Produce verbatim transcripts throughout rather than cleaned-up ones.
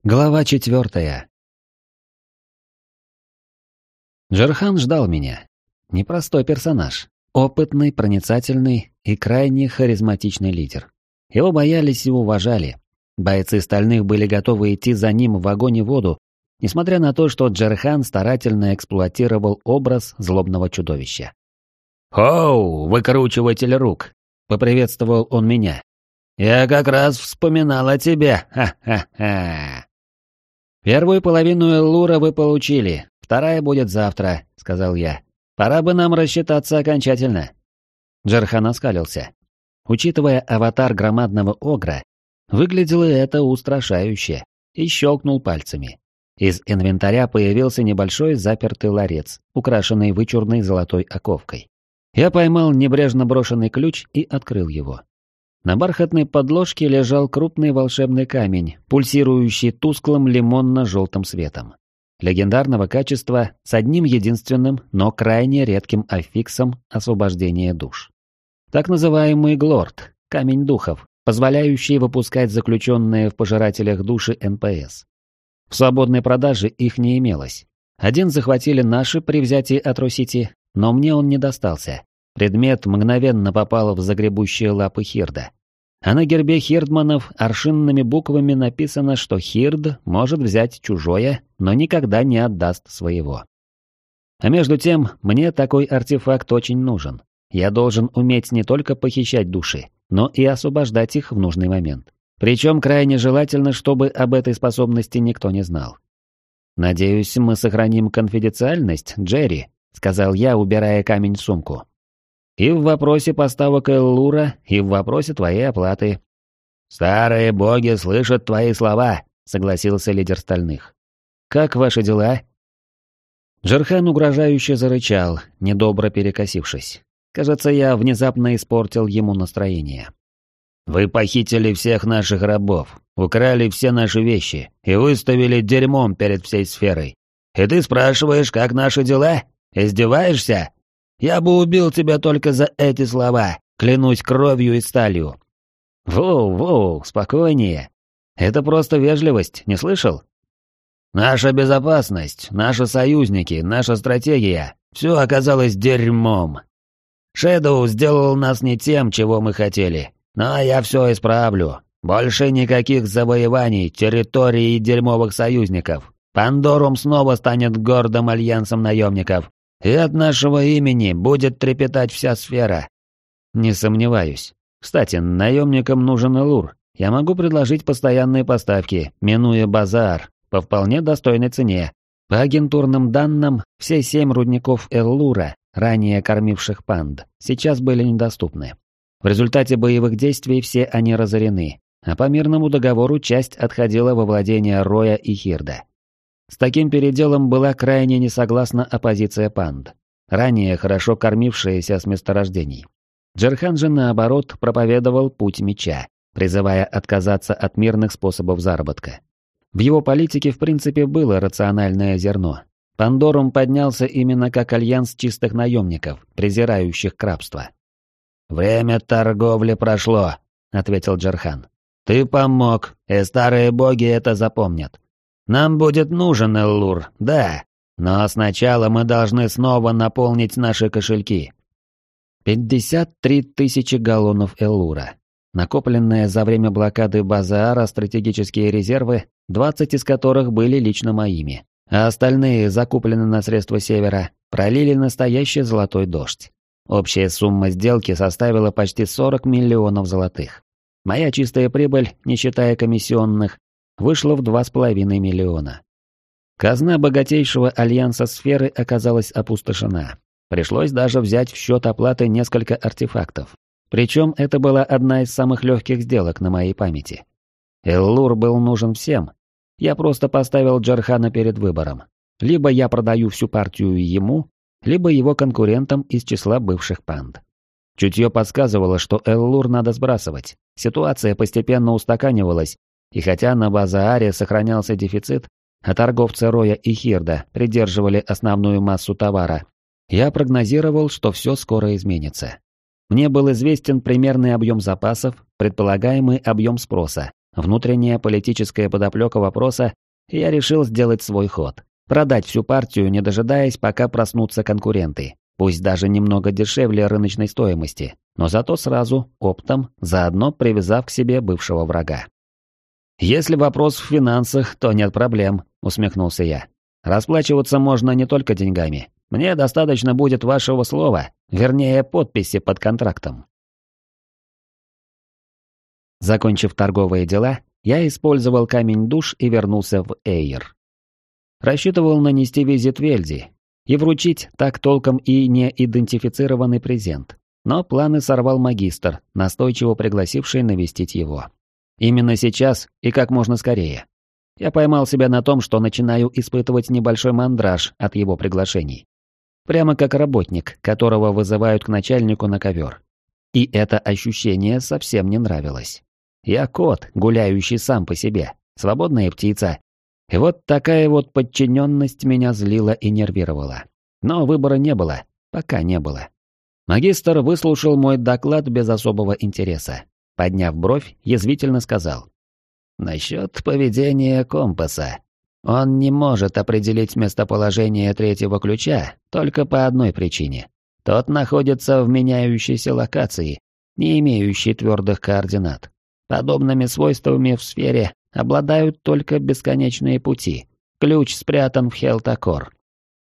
Глава четвертая. Джерхан ждал меня. Непростой персонаж. Опытный, проницательный и крайне харизматичный лидер. Его боялись и уважали. Бойцы Стальных были готовы идти за ним в огонь и воду, несмотря на то, что Джерхан старательно эксплуатировал образ злобного чудовища. «Хоу, выкручиватель рук!» — поприветствовал он меня. «Я как раз вспоминал о тебе, ха-ха-ха!» «Первую половину Эллура вы получили, вторая будет завтра», — сказал я. «Пора бы нам рассчитаться окончательно». Джерхан оскалился. Учитывая аватар громадного огра, выглядело это устрашающе, и щелкнул пальцами. Из инвентаря появился небольшой запертый ларец, украшенный вычурной золотой оковкой. Я поймал небрежно брошенный ключ и открыл его. На бархатной подложке лежал крупный волшебный камень, пульсирующий тусклым лимонно-желтым светом. Легендарного качества с одним единственным, но крайне редким аффиксом освобождения душ. Так называемый Глорд, камень духов, позволяющий выпускать заключенные в пожирателях души эн пэ эс. В свободной продаже их не имелось. Один захватили наши при взятии Атро-Сити, но мне он не достался. Предмет мгновенно попал в загребущие лапы Хирда. А на гербе Хирдманов аршинными буквами написано, что Хирд может взять чужое, но никогда не отдаст своего. А между тем, мне такой артефакт очень нужен. Я должен уметь не только похищать души, но и освобождать их в нужный момент. Причем крайне желательно, чтобы об этой способности никто не знал. «Надеюсь, мы сохраним конфиденциальность, Джерри», — сказал я, убирая камень в сумку. «И в вопросе поставок Эллура, и в вопросе твоей оплаты». «Старые боги слышат твои слова», — согласился лидер Стальных. «Как ваши дела?» Джерхан угрожающе зарычал, недобро перекосившись. Кажется, я внезапно испортил ему настроение. «Вы похитили всех наших рабов, украли все наши вещи и выставили дерьмом перед всей сферой. И ты спрашиваешь, как наши дела? Издеваешься? Я бы убил тебя только за эти слова, клянусь кровью и сталью». «Воу-воу, спокойнее. Это просто вежливость, не слышал?» «Наша безопасность, наши союзники, наша стратегия — все оказалось дерьмом. Шэдоу сделал нас не тем, чего мы хотели, но я все исправлю. Больше никаких завоеваний, территорий и дерьмовых союзников. Пандорум снова станет гордым альянсом наемников. И от нашего имени будет трепетать вся сфера». «Не сомневаюсь. Кстати, наемникам нужен Эллур. Я могу предложить постоянные поставки, минуя базар, по вполне достойной цене. По агентурным данным, все семь рудников Эллура, ранее кормивших панд, сейчас были недоступны. В результате боевых действий все они разорены, а по мирному договору часть отходила во владение Роя и Хирда. С таким переделом была крайне не согласна оппозиция панд, ранее хорошо кормившаяся с месторождений. Джерхан же, наоборот, проповедовал путь меча, призывая отказаться от мирных способов заработка. В его политике в принципе было рациональное зерно. Пандорум поднялся именно как альянс чистых наемников, презирающих рабство. «Время торговли прошло», — ответил Джерхан. «Ты помог, и старые боги это запомнят. Нам будет нужен Эллур, да, но сначала мы должны снова наполнить наши кошельки». пятьдесят три тысячи галлонов Эллура. Накопленные за время блокады Базаара стратегические резервы, двадцать из которых были лично моими, а остальные, закуплены на средства Севера, пролили настоящий золотой дождь. Общая сумма сделки составила почти сорок миллионов золотых. Моя чистая прибыль, не считая комиссионных, вышла в два с половиной миллиона. Казна богатейшего альянса сферы оказалась опустошена. Пришлось даже взять в счет оплаты несколько артефактов. Причем это была одна из самых легких сделок на моей памяти. Эллур был нужен всем. Я просто поставил Джерхана перед выбором. Либо я продаю всю партию ему, либо его конкурентам из числа бывших панд. Чутье подсказывало, что Эллур надо сбрасывать. Ситуация постепенно устаканивалась, и хотя на Базааре сохранялся дефицит, а торговцы Роя и Хирда придерживали основную массу товара, я прогнозировал, что все скоро изменится. Мне был известен примерный объем запасов, предполагаемый объем спроса, внутренняя политическая подоплека вопроса, я решил сделать свой ход. Продать всю партию, не дожидаясь, пока проснутся конкуренты. Пусть даже немного дешевле рыночной стоимости, но зато сразу, оптом, заодно привязав к себе бывшего врага. «Если вопрос в финансах, то нет проблем», — усмехнулся я. «Расплачиваться можно не только деньгами. Мне достаточно будет вашего слова, вернее, подписи под контрактом». Закончив торговые дела, я использовал камень-душ и вернулся в Эйр. Рассчитывал нанести визит Вельзи и вручить так толком и не идентифицированный презент. Но планы сорвал магистр, настойчиво пригласивший навестить его. Именно сейчас и как можно скорее. Я поймал себя на том, что начинаю испытывать небольшой мандраж от его приглашений. Прямо как работник, которого вызывают к начальнику на ковер. И это ощущение совсем не нравилось. Я кот, гуляющий сам по себе, свободная птица. И вот такая вот подчиненность меня злила и нервировала. Но выбора не было, пока не было. Магистр выслушал мой доклад без особого интереса. Подняв бровь, язвительно сказал. «Насчет поведения компаса. Он не может определить местоположение третьего ключа только по одной причине. Тот находится в меняющейся локации, не имеющей твердых координат. Подобными свойствами в сфере обладают только бесконечные пути. Ключ спрятан в Хелтакор».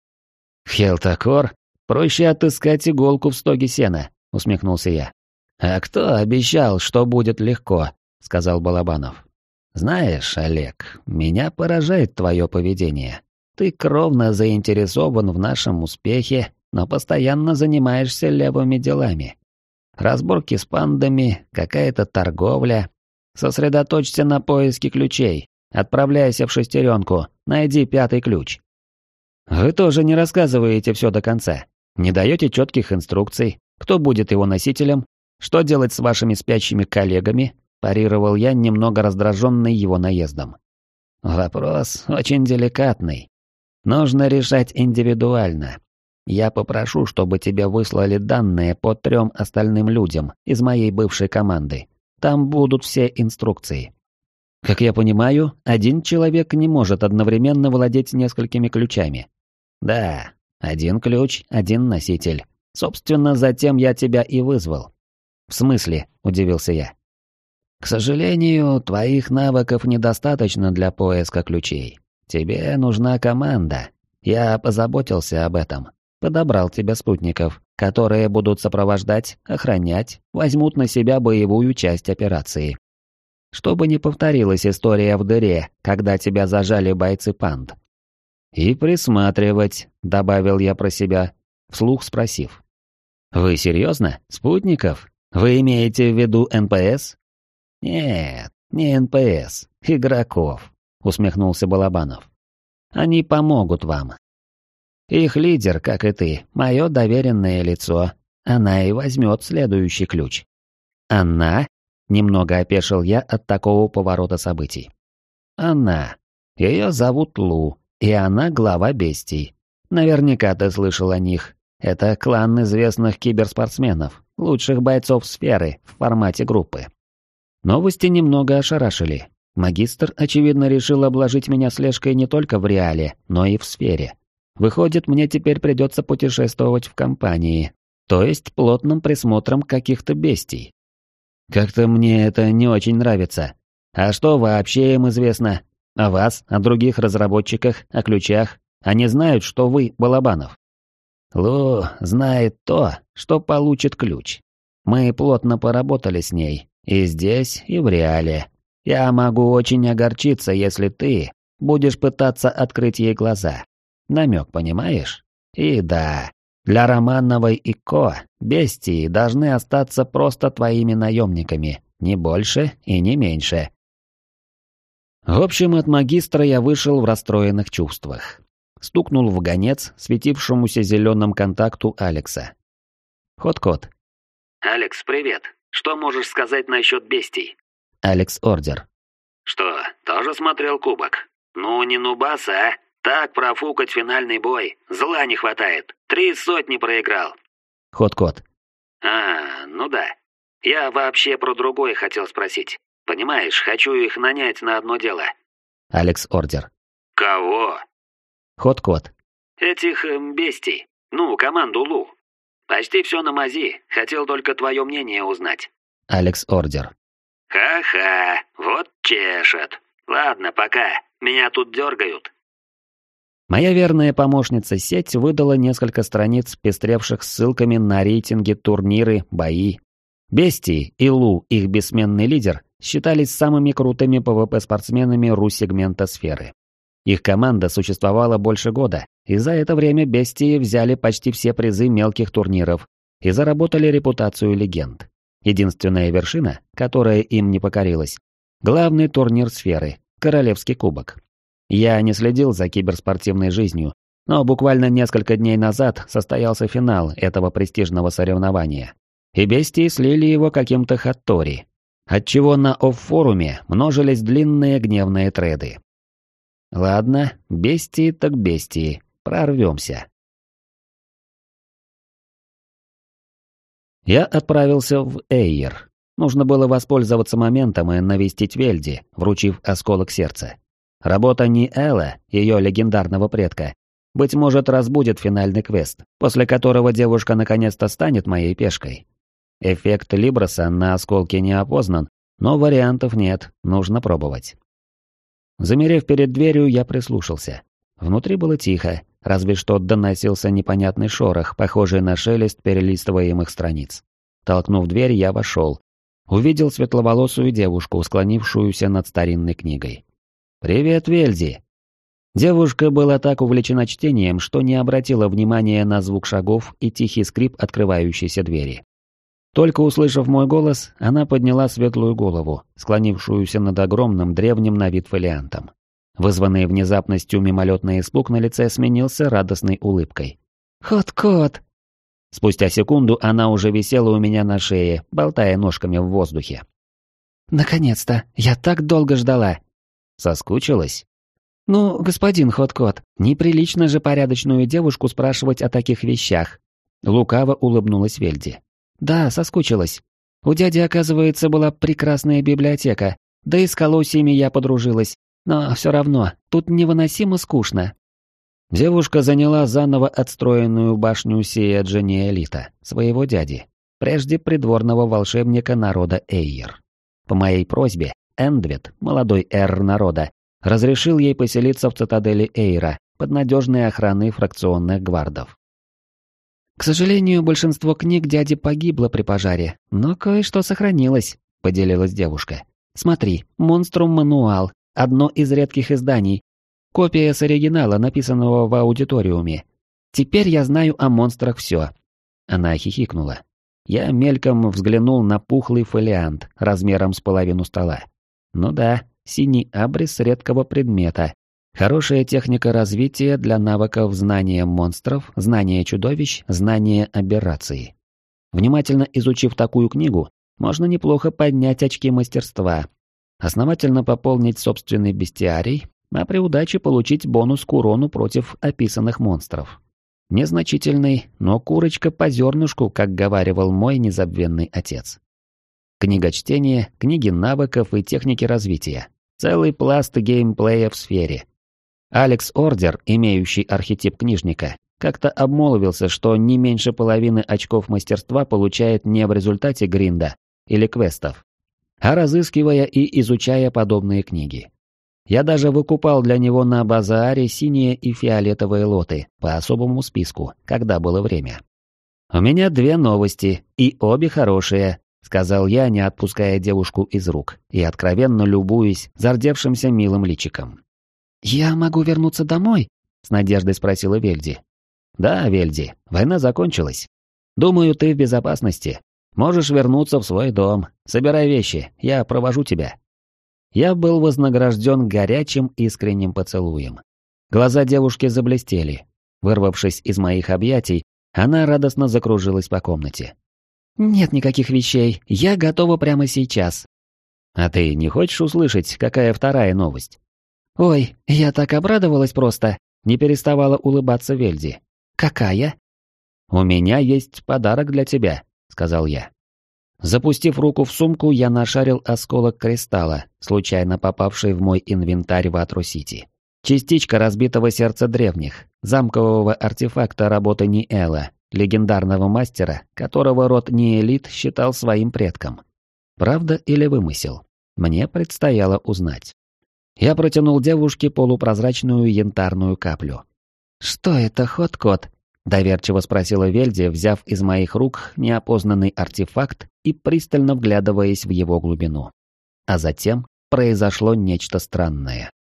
«В Хелтакор? Проще отыскать иголку в стоге сена», — усмехнулся я. «А кто обещал, что будет легко?» — сказал Балабанов. «Знаешь, Олег, меня поражает твое поведение. Ты кровно заинтересован в нашем успехе, но постоянно занимаешься левыми делами. Разборки с пандами, какая-то торговля. Сосредоточься на поиске ключей. Отправляйся в шестеренку, найди пятый ключ». «Вы тоже не рассказываете все до конца. Не даете четких инструкций, кто будет его носителем, что делать с вашими спящими коллегами», парировал я, немного раздраженный его наездом. «Вопрос очень деликатный. Нужно решать индивидуально. Я попрошу, чтобы тебе выслали данные по трем остальным людям из моей бывшей команды. Там будут все инструкции». Как я понимаю, один человек не может одновременно владеть несколькими ключами. Да, один ключ, один носитель. Собственно, затем я тебя и вызвал. В смысле? Удивился я. К сожалению, твоих навыков недостаточно для поиска ключей. Тебе нужна команда. Я позаботился об этом. Подобрал тебе спутников, которые будут сопровождать, охранять, возьмут на себя боевую часть операции. Чтобы не повторилась история в дыре, когда тебя зажали бойцы панд. «И присматривать», — добавил я про себя, вслух спросив. «Вы серьезно? Спутников? Вы имеете в виду эн пэ эс?» «Нет, не эн пэ эс, игроков», — усмехнулся Балабанов. «Они помогут вам. Их лидер, как и ты, мое доверенное лицо. Она и возьмет следующий ключ». «Она?» — немного опешил я от такого поворота событий. «Она. Ее зовут Лу, и она глава бестий. Наверняка ты слышал о них. Это клан известных киберспортсменов, лучших бойцов сферы в формате группы». Новости немного ошарашили. Магистр, очевидно, решил обложить меня слежкой не только в реале, но и в сфере. Выходит, мне теперь придется путешествовать в компании, то есть плотным присмотром каких-то бестий. Как-то мне это не очень нравится. А что вообще им известно? О вас, о других разработчиках, о ключах? Они знают, что вы Балабанов. Лу знает то, что получит ключ. Мы плотно поработали с ней, и здесь, и в реале. Я могу очень огорчиться, если ты будешь пытаться открыть ей глаза. Намек, понимаешь? И да, для Романовой и Ко бестии должны остаться просто твоими наемниками, не больше и не меньше. В общем, от магистра я вышел в расстроенных чувствах. Стукнул в гонец, светившемуся зеленым контакту Алекса. Ход-код. «Алекс, привет. Что можешь сказать насчет бестий?» Алекс Ордер. «Что, тоже смотрел кубок? Ну, не нубаса, а? Так профукать финальный бой. Зла не хватает. Три сотни проиграл». Ход-код. «А, ну да. Я вообще про другое хотел спросить. Понимаешь, хочу их нанять на одно дело». Алекс Ордер. «Кого?» Хот-кот. «Этих эм, бестий. Ну, команду Лу. Почти все на мази. Хотел только твое мнение узнать». Алекс Ордер. «Ха-ха, вот чешет. Ладно, пока. Меня тут дергают». Моя верная помощница сеть выдала несколько страниц, пестревших ссылками на рейтинги, турниры, бои. Бестии и Лу, их бессменный лидер, считались самыми крутыми пэ вэ пэ-спортсменами Ру-сегмента сферы. Их команда существовала больше года, и за это время Бестии взяли почти все призы мелких турниров и заработали репутацию легенд. Единственная вершина, которая им не покорилась — главный турнир сферы — Королевский кубок. Я не следил за киберспортивной жизнью, но буквально несколько дней назад состоялся финал этого престижного соревнования. И Бестии слили его каким-то хаттори, отчего на оффоруме множились длинные гневные треды. Ладно, бестии так бестии, прорвемся. Я отправился в Эйр. Нужно было воспользоваться моментом и навестить Вельди, вручив осколок сердца. Работа Ниэла, ее легендарного предка, быть может, разбудит финальный квест, после которого девушка наконец-то станет моей пешкой. Эффект Либроса на осколке не опознан, но вариантов нет, нужно пробовать. Замерев перед дверью, я прислушался. Внутри было тихо, разве что доносился непонятный шорох, похожий на шелест перелистываемых страниц. Толкнув дверь, я вошел. Увидел светловолосую девушку, склонившуюся над старинной книгой. «Привет, Вельди!» Девушка была так увлечена чтением, что не обратила внимания на звук шагов и тихий скрип открывающейся двери. Только услышав мой голос, она подняла светлую голову, склонившуюся над огромным древним на вид фолиантом. Вызванный внезапностью мимолетный испуг на лице сменился радостной улыбкой. «Хот-кот!» Спустя секунду она уже висела у меня на шее, болтая ножками в воздухе. «Наконец-то! Я так долго ждала!» Соскучилась? «Ну, господин Хот-кот, неприлично же порядочную девушку спрашивать о таких вещах!» Лукаво улыбнулась Вельди. «Да, соскучилась. У дяди, оказывается, была прекрасная библиотека, да и с колосьями я подружилась, но все равно, тут невыносимо скучно». Девушка заняла заново отстроенную башню Сиэджа Ниэлита, своего дяди, прежде придворного волшебника народа Эйр. По моей просьбе, Эндвит, молодой эр народа, разрешил ей поселиться в цитадели Эйра под надежной охраной фракционных гвардов. «К сожалению, большинство книг дяди погибло при пожаре, но кое-что сохранилось», — поделилась девушка. «Смотри, Монструм Мануал, одно из редких изданий, копия с оригинала, написанного в аудиториуме. Теперь я знаю о монстрах все». Она хихикнула. Я мельком взглянул на пухлый фолиант размером с половину стола. Ну да, синий абрис редкого предмета. Хорошая техника развития для навыков знания монстров, знания чудовищ, знания аберраций. Внимательно изучив такую книгу, можно неплохо поднять очки мастерства, основательно пополнить собственный бестиарий, а при удаче получить бонус к урону против описанных монстров. Незначительный, но курочка по зернышку, как говаривал мой незабвенный отец. Книга чтения, книги навыков и техники развития. Целый пласт геймплея в сфере. Алекс Ордер, имеющий архетип книжника, как-то обмолвился, что не меньше половины очков мастерства получает не в результате гринда или квестов, а разыскивая и изучая подобные книги. Я даже выкупал для него на базааре синие и фиолетовые лоты по особому списку, когда было время. «У меня две новости, и обе хорошие», — сказал я, не отпуская девушку из рук и откровенно любуясь зардевшимся милым личиком. «Я могу вернуться домой?» — с надеждой спросила Вельди. «Да, Вельди, война закончилась. Думаю, ты в безопасности. Можешь вернуться в свой дом. Собирай вещи, я провожу тебя». Я был вознагражден горячим искренним поцелуем. Глаза девушки заблестели. Вырвавшись из моих объятий, она радостно закружилась по комнате. «Нет никаких вещей, я готова прямо сейчас». «А ты не хочешь услышать, какая вторая новость?» «Ой, я так обрадовалась просто», — не переставала улыбаться Вельди. «Какая?» «У меня есть подарок для тебя», — сказал я. Запустив руку в сумку, я нашарил осколок кристалла, случайно попавший в мой инвентарь в Атру-Сити. Частичка разбитого сердца древних, замкового артефакта работы Ниэла, легендарного мастера, которого род Ниэлит считал своим предком. Правда или вымысел? Мне предстояло узнать. Я протянул девушке полупрозрачную янтарную каплю. «Что это, хот-кот?» — доверчиво спросила Вельди, взяв из моих рук неопознанный артефакт и пристально вглядываясь в его глубину. А затем произошло нечто странное.